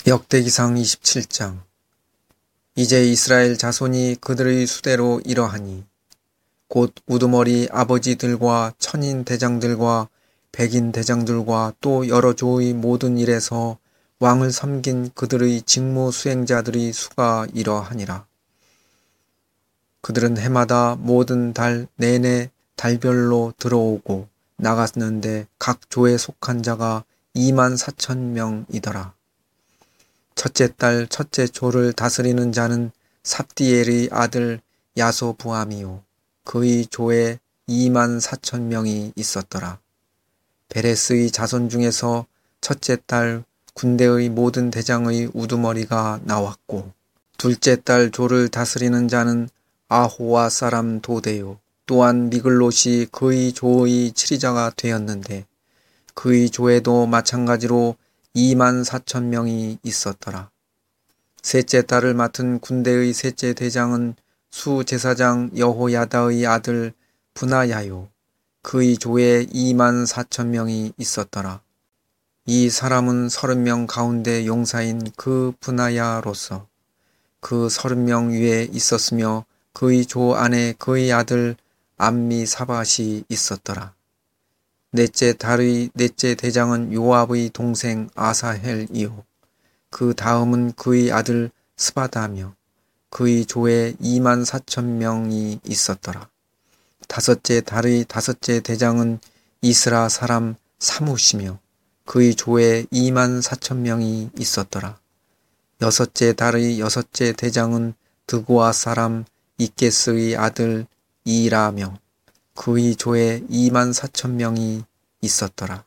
역대기상 27장. 이제 이스라엘 자손이 그들의 수대로 이러하니 곧 우두머리 아버지들과 천인 대장들과 백인 대장들과 또 여러 조의 모든 일에서 왕을 섬긴 그들의 직무 수행자들의 수가 이러하니라. 그들은 해마다 모든 달 내내 달별로 들어오고 나갔는데 각 조에 속한 자가 24,000명이더라. 첫째 달 첫째 조를 다스리는 자는 삽디엘의 아들 야소부암이요 그의 조에 24,000명이 있었더라. 베레스의 자손 중에서 첫째 달 군대의 모든 대장의 우두머리가 나왔고, 둘째 달 조를 다스리는 자는 아호와 사람 도데요 또한 미글롯이 그의 조의 치리자가 되었는데 그의 조에도 마찬가지로 24,000명이 있었더라. 셋째 달을 맡은 군대의 셋째 대장은 수제사장 여호야다의 아들 브나야요 그의 조에 24,000명이 있었더라. 이 사람은 30명 가운데 용사인 그 브나야로서 그 30명 위에 있었으며 그의 조 안에 그의 아들 암미사밧이 있었더라. 넷째 달의 넷째 대장은 요압의 동생 아사헬이요 그 다음은 그의 아들 스바다며 그의 조에 24,000명이 있었더라. 다섯째 달의 다섯째 대장은 이스라 사람 사무시며 그의 조에 24,000명이 있었더라. 여섯째 달의 여섯째 대장은 드고아 사람 이게스의 아들 이라며 그의 조에 24,000명이 있었더라.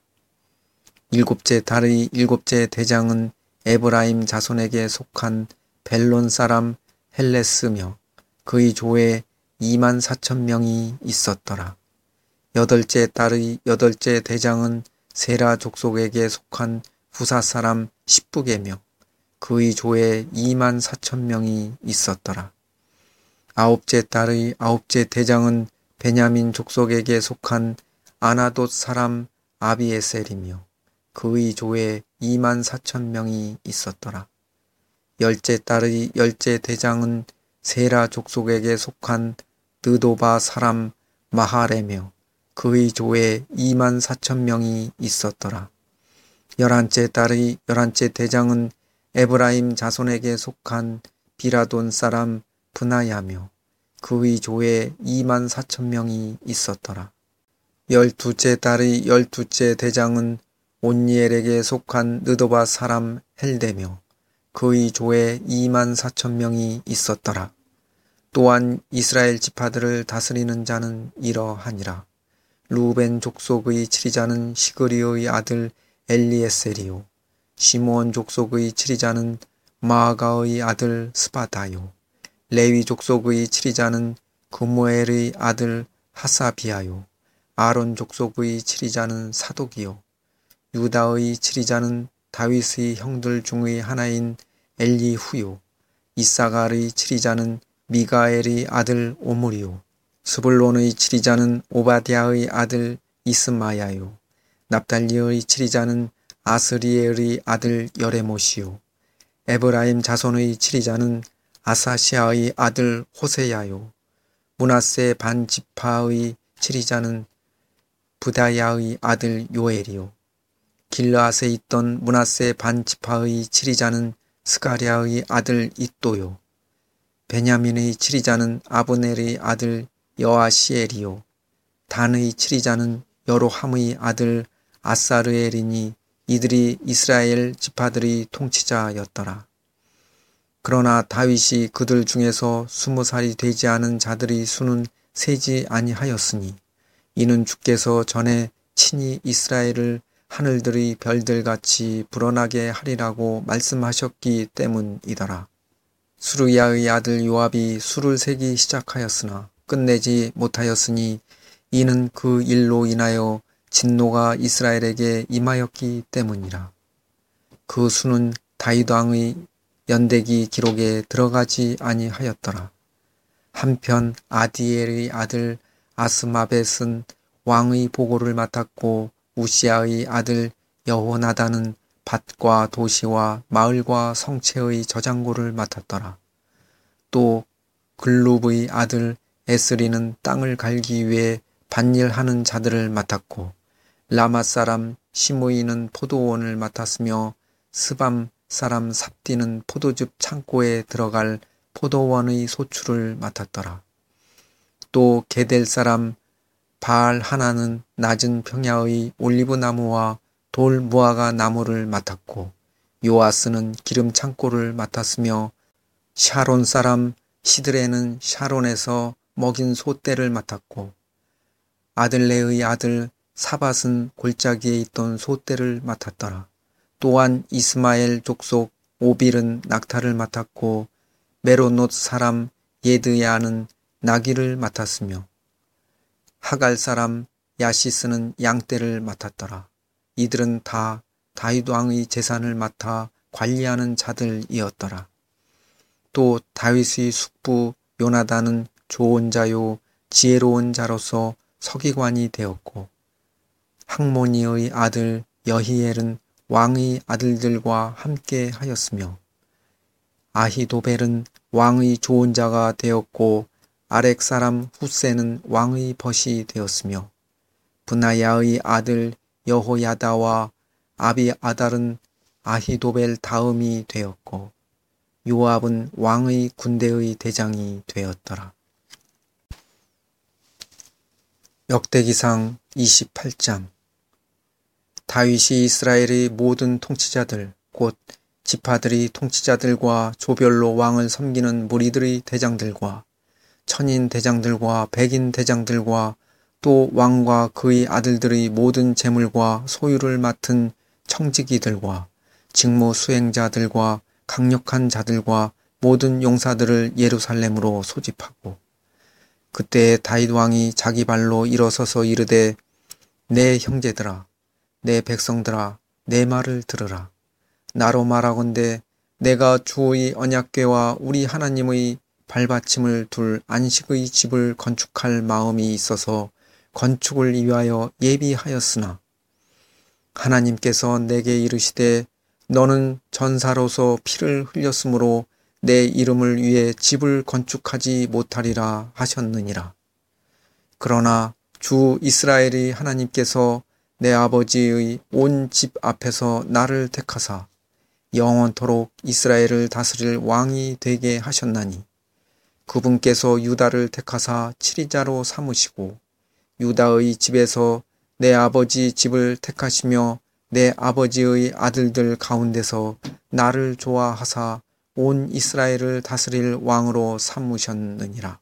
일곱째 달의 일곱째 대장은 에브라임 자손에게 속한 벨론 사람 헬레스며 그의 조에 24,000명이 있었더라. 여덟째 달의 여덟째 대장은 세라 족속에게 속한 후사 사람 십부게며 그의 조에 24,000명이 있었더라. 아홉째 달의 아홉째 대장은 베냐민 족속에게 속한 아나돗 사람 아비에셀이며 그의 조에 24,000명이 있었더라. 열째 달의 열째 대장은 세라 족속에게 속한 느도바 사람 마하레며 그의 조에 24,000명이 있었더라. 열한째 달의 열한째 대장은 에브라임 자손에게 속한 비라돈 사람 브나야며 그의 조에 24,000명이 있었더라. 열두째 달의 열두째 대장은 온니엘에게 속한 느도바 사람 헬데며 그의 조에 24,000명이 있었더라. 또한 이스라엘 지파들을 다스리는 자는 이러하니라. 루벤 족속의 치리자는 시그리의 아들 엘리에셀이요 시므온 족속의 치리자는 마아가의 아들 스바다요 레위 족속의 치리자는 그무엘의 아들 하사비아요 아론 족속의 치리자는 사독이요 유다의 치리자는 다윗의 형들 중의 하나인 엘리후요 이사갈의 치리자는 미가엘의 아들 오므리요 스불론의 치리자는 오바댜의 아들 이스마야요 납달리의 치리자는 아스리엘의 아들 여레못이요 에브라임 자손의 치리자는 아사시아의 아들 호세야요 므낫세 반지파의 치리자는 부다야의 아들 요엘이요 길르앗에 있던 므낫세 반지파의 치리자는 스가랴의 아들 잇도요 베냐민의 치리자는 아브넬의 아들 여아시엘이요 단의 치리자는 여로함의 아들 아사르엘이니 이들이 이스라엘 지파들의 통치자였더라. 그러나 다윗이 그들 중에서 20살이 되지 않은 자들의 수는 세지 아니하였으니 이는 주께서 전에 친히 이스라엘을 하늘들의 별들같이 불어나게 하리라고 말씀하셨기 때문이더라. 수르야의 아들 요압이 수를 세기 시작하였으나 끝내지 못하였으니 이는 그 일로 인하여 진노가 이스라엘에게 임하였기 때문이라. 그 수는 다윗 왕의 연대기 기록에 들어가지 아니하였더라. 한편 아디엘의 아들 아스마벳은 왕의 보고를 맡았고 우시아의 아들 여호나단은 밭과 도시와 마을과 성체의 저장고를 맡았더라. 또 글룹의 아들 에스리는 땅을 갈기 위해 밭일하는 자들을 맡았고 라맛 사람 시므이는 포도원을 맡았으며 스밤 사람 삽디는 포도즙 창고에 들어갈 포도원의 소출을 맡았더라. 또 게델 사람 바알 하나는 낮은 평야의 올리브 나무와 돌 무화과 나무를 맡았고 요아스는 기름 창고를 맡았으며 샤론 사람 시드레는 샤론에서 먹인 소떼를 맡았고 아들레의 아들 사밧은 골짜기에 있던 소떼를 맡았더라. 또한 이스마엘 족속 오빌은 낙타를 맡았고 메로노트 사람 예드야는 나귀를 맡았으며 하갈 사람 야시스는 양떼를 맡았더라. 이들은 다 다윗 왕의 재산을 맡아 관리하는 자들이었더라. 또 다윗의 숙부 요나단은 좋은 자요 지혜로운 자로서 서기관이 되었고 학모니의 아들 여히엘은 왕의 아들들과 함께 하였으며 아히도벨은 왕의 좋은 자가 되었고 아렉 사람 후세는 왕의 벗이 되었으며 브나야의 아들 여호야다와 아비아달은 아히도벨 다음이 되었고 요압은 왕의 군대의 대장이 되었더라. 역대기상 28장. 다윗이 이스라엘의 모든 통치자들 곧 지파들의 통치자들과 조별로 왕을 섬기는 무리들의 대장들과 천인 대장들과 백인 대장들과 또 왕과 그의 아들들의 모든 재물과 소유를 맡은 청지기들과 직무 수행자들과 강력한 자들과 모든 용사들을 예루살렘으로 소집하고 그때 다윗 왕이 자기 발로 일어서서 이르되 내 형제들아 내 백성들아 내 말을 들으라. 나로 말하건대 내가 주의 언약궤와 우리 하나님의 발받침을 둘 안식의 집을 건축할 마음이 있어서 건축을 위하여 예비하였으나 하나님께서 내게 이르시되 너는 전사로서 피를 흘렸으므로 내 이름을 위해 집을 건축하지 못하리라 하셨느니라. 그러나 주 이스라엘의 하나님께서 내 아버지의 온 집 앞에서 나를 택하사 영원토록 이스라엘을 다스릴 왕이 되게 하셨나니 그분께서 유다를 택하사 치리자로 삼으시고 유다의 집에서 내 아버지 집을 택하시며 내 아버지의 아들들 가운데서 나를 좋아하사 온 이스라엘을 다스릴 왕으로 삼으셨느니라.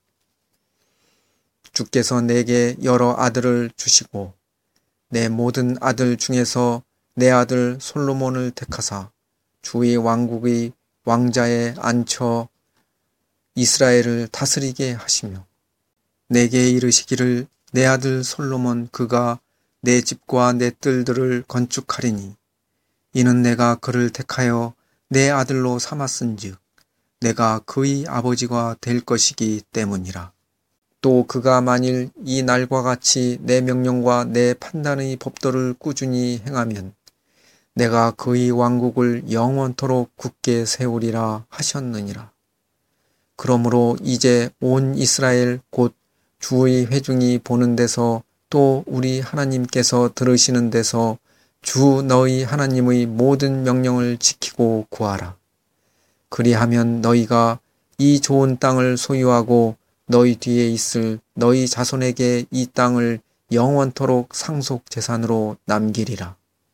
주께서 내게 여러 아들을 주시고 내 모든 아들 중에서 내 아들 솔로몬을 택하사 주의 왕국의 왕자에 앉혀 이스라엘을 다스리게 하시며 내게 이르시기를 내 아들 솔로몬 그가 내 집과 내 뜰들을 건축하리니 이는 내가 그를 택하여 내 아들로 삼았은즉 내가 그의 아버지가 될 것이기 때문이라. 또 그가 만일 이 날과 같이 내 명령과 내 판단의 법도를 꾸준히 행하면 내가 그의 왕국을 영원토록 굳게 세우리라 하셨느니라. 그러므로 이제 온 이스라엘 곧 주의 회중이 보는 데서 또 우리 하나님께서 들으시는 데서 주 너희 하나님의 모든 명령을 지키고 구하라. 그리하면 너희가 이 좋은 땅을 소유하고 너희 뒤에 있을 너희 자손에게 이 땅을 영원토록 상속 재산으로 남기리라.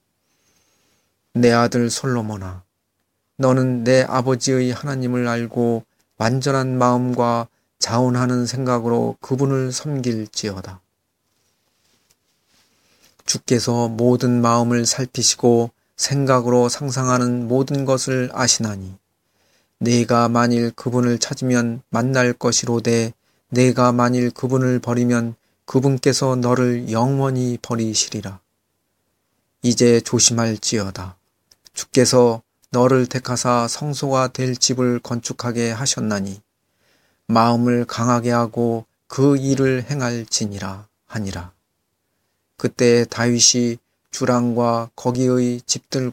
내 아들 솔로몬아, 너는 내 아버지의 하나님을 알고 완전한 마음과 자원하는 생각으로 그분을 섬길지어다. 주께서 모든 마음을 살피시고 생각으로 상상하는 모든 것을 아시나니 내가 만일 그분을 찾으면 만날 것이로되 내가 만일 그분을 버리면 그분께서 너를 영원히 버리시리라. 이제 조심할지어다. 주께서 너를 택하사 성소가 될 집을 건축하게 하셨나니 마음을 강하게 하고 그 일을 행할지니라 하니라. 그때 다윗이 주랑과 거기의 집들과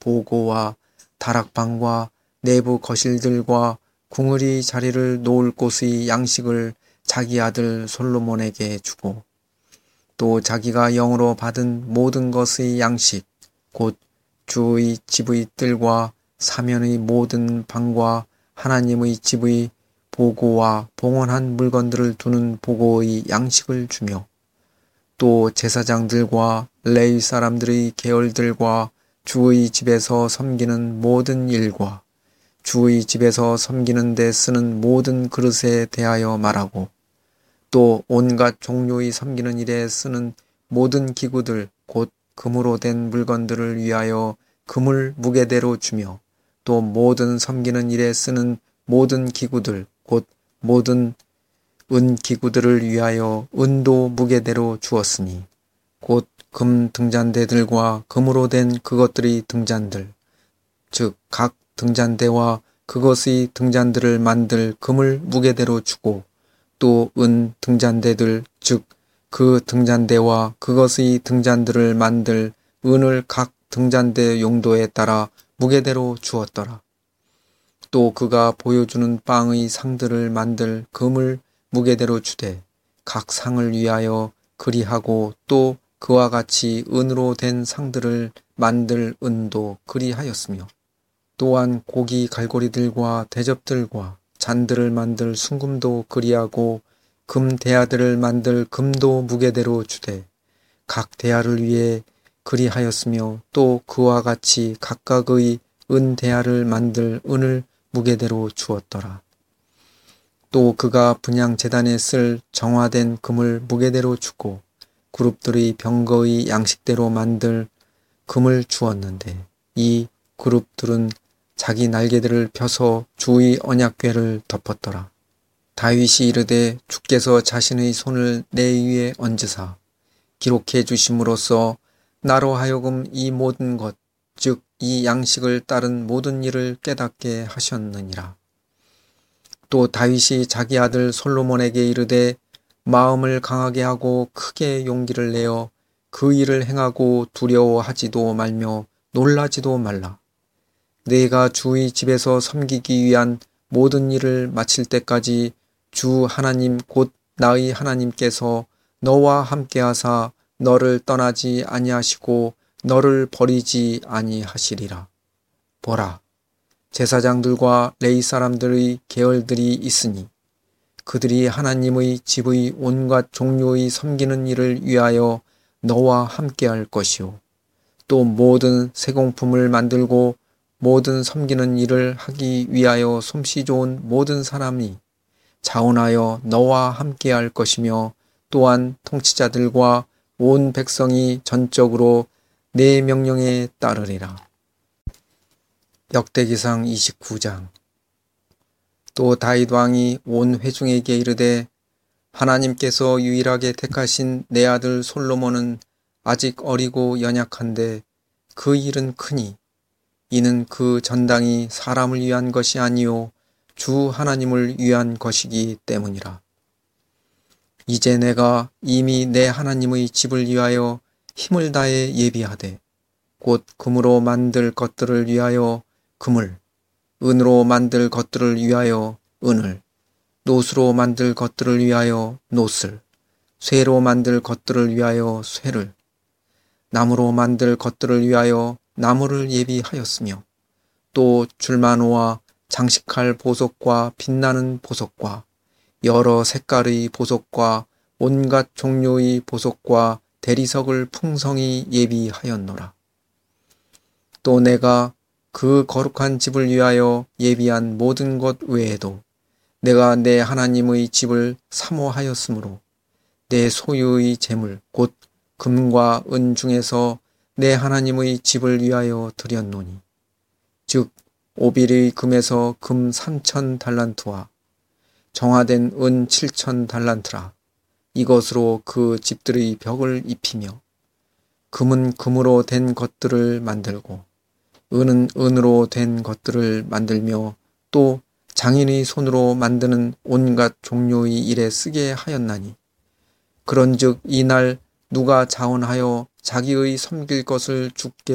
보고와 다락방과 내부 거실들과 궁궐이 자리를 놓을 곳의 양식을 자기 아들 솔로몬에게 주고 또 자기가 영으로 받은 모든 것의 양식 곧 주의 집의 뜰과 사면의 모든 방과 하나님의 집의 보고와 봉헌한 물건들을 두는 보고의 양식을 주며 또 제사장들과 레위 사람들의 계열들과 주의 집에서 섬기는 모든 일과 주의 집에서 섬기는 데 쓰는 모든 그릇에 대하여 말하고 또 온갖 종류의 섬기는 일에 쓰는 모든 기구들 곧 금으로 된 물건들을 위하여 금을 무게대로 주며 또 모든 섬기는 일에 쓰는 모든 기구들 곧 모든 은 기구들을 위하여 은도 무게대로 주었으니 곧 금 등잔대들과 금으로 된 그것들의 등잔들 즉 각 등잔대와 그것의 등잔들을 만들 금을 무게대로 주고 또 은 등잔대들 즉 그 등잔대와 그것의 등잔들을 만들 은을 각 등잔대 용도에 따라 무게대로 주었더라. 또 그가 보여주는 빵의 상들을 만들 금을 무게대로 주되 각 상을 위하여 그리하고 또 그와 같이 은으로 된 상들을 만들 은도 그리하였으며 또한 고기 갈고리들과 대접들과 잔들을 만들 순금도 그리하고 금 대야들을 만들 금도 무게대로 주되 각 대야를 위해 그리하였으며 또 그와 같이 각각의 은 대야를 만들 은을 무게대로 주었더라. 또 그가 분향 제단에 쓸 정화된 금을 무게대로 주고 그룹들의 병거의 양식대로 만들 금을 주었는데 이 그룹들은 자기 날개들을 펴서 주의 언약궤를 덮었더라. 다윗이 이르되 주께서 자신의 손을 내 위에 얹으사 기록해 주심으로써 나로 하여금 이 모든 것 즉 이 양식을 따른 모든 일을 깨닫게 하셨느니라. 또 다윗이 자기 아들 솔로몬에게 이르되 마음을 강하게 하고 크게 용기를 내어 그 일을 행하고 두려워하지도 말며 놀라지도 말라. 내가 주의 집에서 섬기기 위한 모든 일을 마칠 때까지 주 하나님 곧 나의 하나님께서 너와 함께하사 너를 떠나지 아니하시고 너를 버리지 아니하시리라. 보라, 제사장들과 레위 사람들의 계열들이 있으니 그들이 하나님의 집의 온갖 종류의 섬기는 일을 위하여 너와 함께할 것이요 또 모든 세공품을 만들고 모든 섬기는 일을 하기 위하여 솜씨 좋은 모든 사람이 자원하여 너와 함께할 것이며 또한 통치자들과 온 백성이 전적으로 내 명령에 따르리라. 역대기상 29장. 또 다윗 왕이 온 회중에게 이르되 하나님께서 유일하게 택하신 내 아들 솔로몬은 아직 어리고 연약한데 그 일은 크니 이는 그 전당이 사람을 위한 것이 아니요 주 하나님을 위한 것이기 때문이라. 이제 내가 이미 내 하나님의 집을 위하여 힘을 다해 예비하되 곧 금으로 만들 것들을 위하여 금을, 은으로 만들 것들을 위하여 은을, 노수로 만들 것들을 위하여 노슬, 쇠로 만들 것들을 위하여 쇠를, 나무로 만들 것들을 위하여 나무를 예비하였으며 또 줄마노와 장식할 보석과 빛나는 보석과 여러 색깔의 보석과 온갖 종류의 보석과 대리석을 풍성히 예비하였노라. 또 내가 그 거룩한 집을 위하여 예비한 모든 것 외에도 내가 내 하나님의 집을 사모하였으므로 내 소유의 재물 곧 금과 은 중에서 내 하나님의 집을 위하여 드렸노니 즉 오빌의 금에서 금 3,000 달란트와 정화된 은 7,000 달란트라. 이것으로 그 집들의 벽을 입히며 금은 금으로 된 것들을 만들고 은은 은으로 된 것들을 만들며 또 장인의 손으로 만드는 온갖 종류의 일에 쓰게 하였나니 그런즉 이날 누가 자원하여 자기의 섬길 것을 주께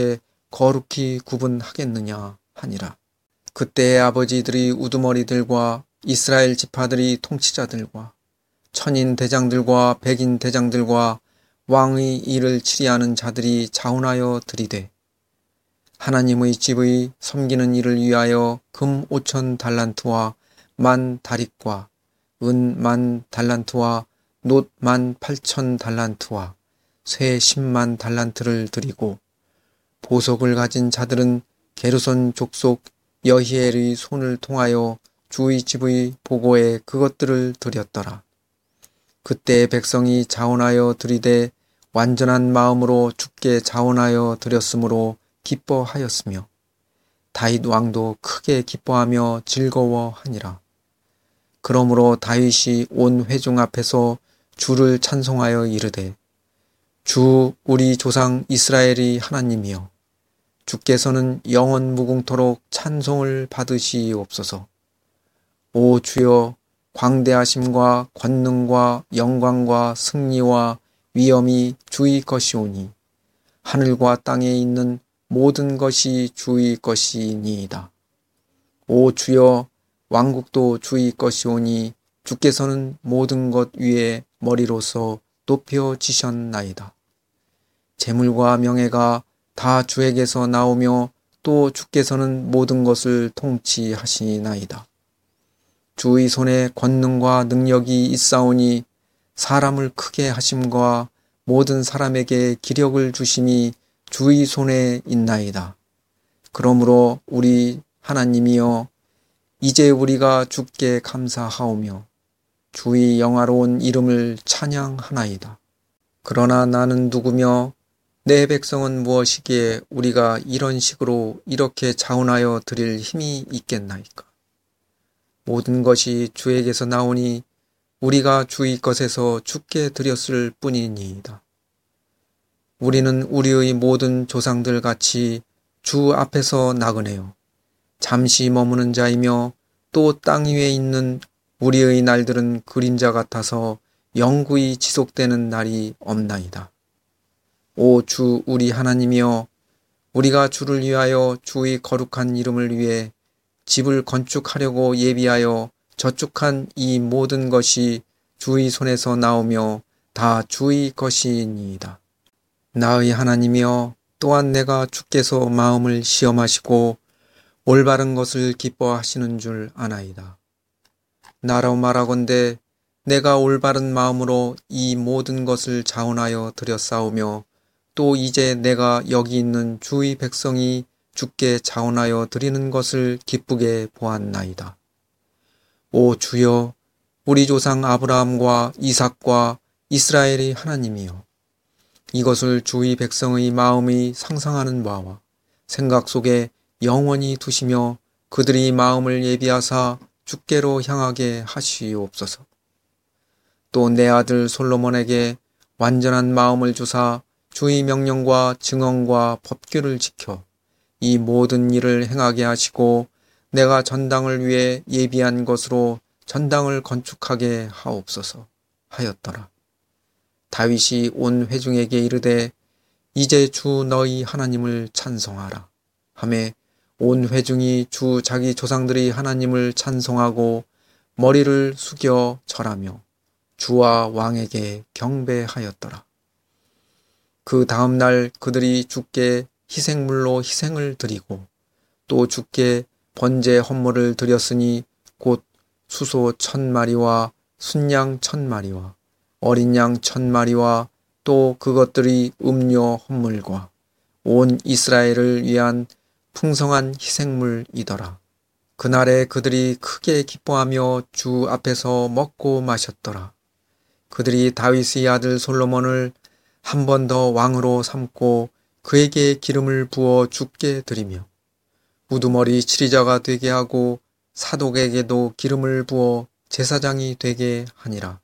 거룩히 구분하겠느냐 하니라. 그때의 아버지들이 우두머리들과 이스라엘 지파들이 통치자들과 천인 대장들과 백인 대장들과 왕의 일을 치리하는 자들이 자원하여 들이되 하나님의 집의 섬기는 일을 위하여 금 5천 달란트와 만 다릭과 은 만 달란트와 놋 18,000 달란트와 쇠 10만 달란트를 드리고 보석을 가진 자들은 게르손 족속 여히엘의 손을 통하여 주의 집의 보고에 그것들을 드렸더라. 그때 백성이 자원하여 드리되 완전한 마음으로 주께 자원하여 드렸으므로 기뻐하였으며 다윗 왕도 크게 기뻐하며 즐거워하니라. 그러므로 다윗이 온 회중 앞에서 주를 찬송하여 이르되 주 우리 조상 이스라엘의 하나님이여 주께서는 영원 무궁토록 찬송을 받으시옵소서. 오 주여 광대하심과 권능과 영광과 승리와 위엄이 주의 것이오니 하늘과 땅에 있는 모든 것이 주의 것이니이다. 오 주여 왕국도 주의 것이오니 주께서는 모든 것 위에 머리로서 높여지셨나이다. 재물과 명예가 다 주에게서 나오며 또 주께서는 모든 것을 통치하시나이다. 주의 손에 권능과 능력이 있사오니 사람을 크게 하심과 모든 사람에게 기력을 주심이 주의 손에 있나이다. 그러므로 우리 하나님이여 이제 우리가 주께 감사하오며 주의 영화로운 이름을 찬양하나이다. 그러나 나는 누구며 내 백성은 무엇이기에 우리가 이런 식으로 이렇게 자원하여 드릴 힘이 있겠나이까. 모든 것이 주에게서 나오니 우리가 주의 것에서 주께 드렸을 뿐이니이다. 우리는 우리의 모든 조상들 같이 주 앞에서 나그네요 잠시 머무는 자이며 또 땅 위에 있는 우리의 날들은 그림자 같아서 영구히 지속되는 날이 없나이다. 오 주 우리 하나님이여 우리가 주를 위하여 주의 거룩한 이름을 위해 집을 건축하려고 예비하여 저축한 이 모든 것이 주의 손에서 나오며 다 주의 것이니이다. 나의 하나님이여 또한 내가 주께서 마음을 시험하시고 올바른 것을 기뻐하시는 줄 아나이다. 나로 말하건대 내가 올바른 마음으로 이 모든 것을 자원하여 드렸사오며 또 이제 내가 여기 있는 주의 백성이 주께 자원하여 드리는 것을 기쁘게 보았나이다. 오 주여 우리 조상 아브라함과 이삭과 이스라엘의 하나님이여 이것을 주의 백성의 마음이 상상하는 바와 생각 속에 영원히 두시며 그들이 마음을 예비하사 주께로 향하게 하시옵소서. 또 내 아들 솔로몬에게 완전한 마음을 주사 주의 명령과 증언과 법규를 지켜 이 모든 일을 행하게 하시고 내가 전당을 위해 예비한 것으로 전당을 건축하게 하옵소서 하였더라. 다윗이 온 회중에게 이르되 이제 주 너희 하나님을 찬송하라 하매 온 회중이 주 자기 조상들이 하나님을 찬송하고 머리를 숙여 절하며 주와 왕에게 경배하였더라. 그 다음 날 그들이 주께 희생물로 희생을 드리고 또 주께 번제 헌물을 드렸으니 곧 수소 1000마리와 순양 1000마리와 어린 양 1000마리와 또 그것들이 음료 헌물과 온 이스라엘을 위한 풍성한 희생물이더라. 그날에 그들이 크게 기뻐하며 주 앞에서 먹고 마셨더라. 그들이 다윗의 아들 솔로몬을 한 번 더 왕으로 삼고 그에게 기름을 부어 주께 드리며 우두머리 치리자가 되게 하고 사독에게도 기름을 부어 제사장이 되게 하니라.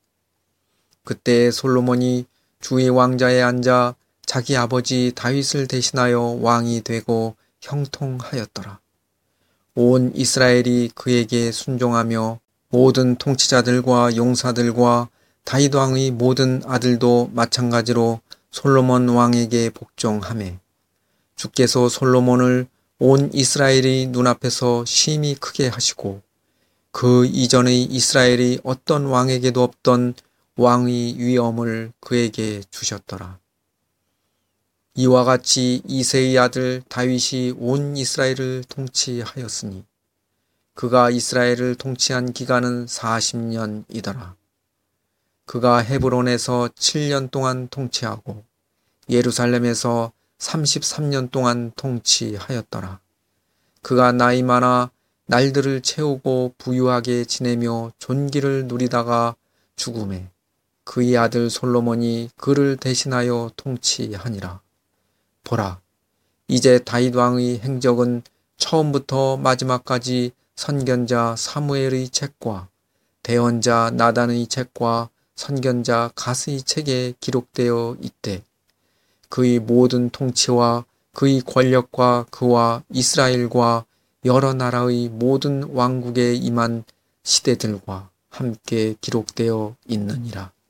그때 솔로몬이 주의 왕자에 앉아 자기 아버지 다윗을 대신하여 왕이 되고 형통하였더라. 온 이스라엘이 그에게 순종하며 모든 통치자들과 용사들과 다윗 왕의 모든 아들도 마찬가지로 솔로몬 왕에게 복종하매 주께서 솔로몬을 온 이스라엘이 눈앞에서 심히 크게 하시고 그 이전의 이스라엘이 어떤 왕에게도 없던 왕의 위엄을 그에게 주셨더라. 이와 같이 이새의 아들 다윗이 온 이스라엘을 통치하였으니 그가 이스라엘을 통치한 기간은 40년이더라. 그가 헤브론에서 7년 동안 통치하고 예루살렘에서 33년 동안 통치하였더라. 그가 나이 많아 날들을 채우고 부유하게 지내며 존귀를 누리다가 죽음에 그의 아들 솔로몬이 그를 대신하여 통치하니라. 보라, 이제 다윗 왕의 행적은 처음부터 마지막까지 선견자 사무엘의 책과 대언자 나단의 책과 선견자 갓의 책에 기록되어 있되 그의 모든 통치와 그의 권력과 그와 이스라엘과 여러 나라의 모든 왕국에 임한 시대들과 함께 기록되어 있느니라.